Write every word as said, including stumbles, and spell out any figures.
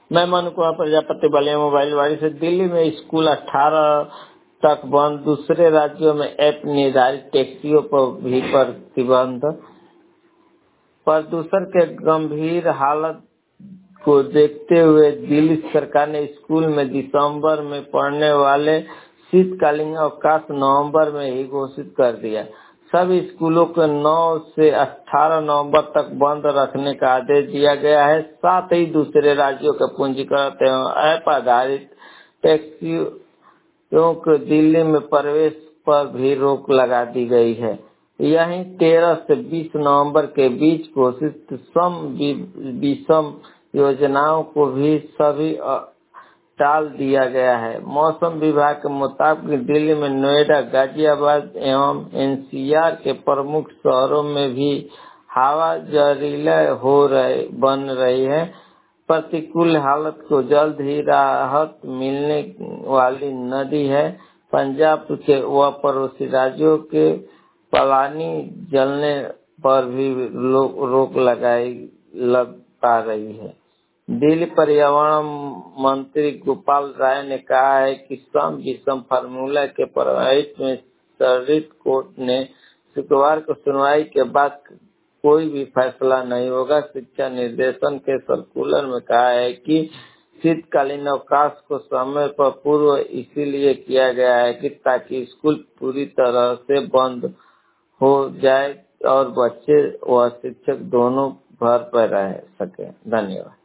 मैं मनु कुमार प्रजापति बलिया मोबाइल वाली से। दिल्ली में स्कूल अठारह तक बंद, दूसरे राज्यों में ऐप निर्धारित टैक्सियों पर भी प्रतिबंध। प्रदूषण के गंभीर हालत को देखते हुए दिल्ली सरकार ने स्कूल में दिसंबर में पढ़ने वाले शीतकालीन अवकाश नवंबर में ही घोषित कर दिया। सभी स्कूलों को नौ से अठारह नवंबर तक बंद रखने का आदेश दिया गया है। साथ ही दूसरे राज्यों के पूंजीकृत एवं ऐप आधारित टैक्सियों को दिल्ली में प्रवेश पर भी रोक लगा दी गई है। यहीं तेरह से बीस नवंबर के बीच घोषित सम विषम योजनाओं को भी सभी टाल दिया गया है। मौसम विभाग के मुताबिक दिल्ली में नोएडा, गाजियाबाद एवं एनसीआर के प्रमुख शहरों में भी हवा जहरीला हो रहे बन रही है। प्रतिकूल हालत को जल्द ही राहत मिलने वाली नदी है। पंजाब के व पड़ोसी राज्यों के पलानी जलने पर भी रोक लगाई लग पा रही है। दिल्ली पर्यावरण मंत्री गोपाल राय ने कहा है कि सम विषम फार्मूला के प्रभावित में सर्किट कोर्ट ने शुक्रवार को सुनवाई के बाद कोई भी फैसला नहीं होगा। शिक्षा निर्देशन के सर्कुलर में कहा है कि शीतकालीन अवकाश को समय पर पूर्व इसीलिए किया गया है कि ताकि स्कूल पूरी तरह से बंद हो जाए और बच्चे व शिक्षक दोनों घर पर रह सके। धन्यवाद।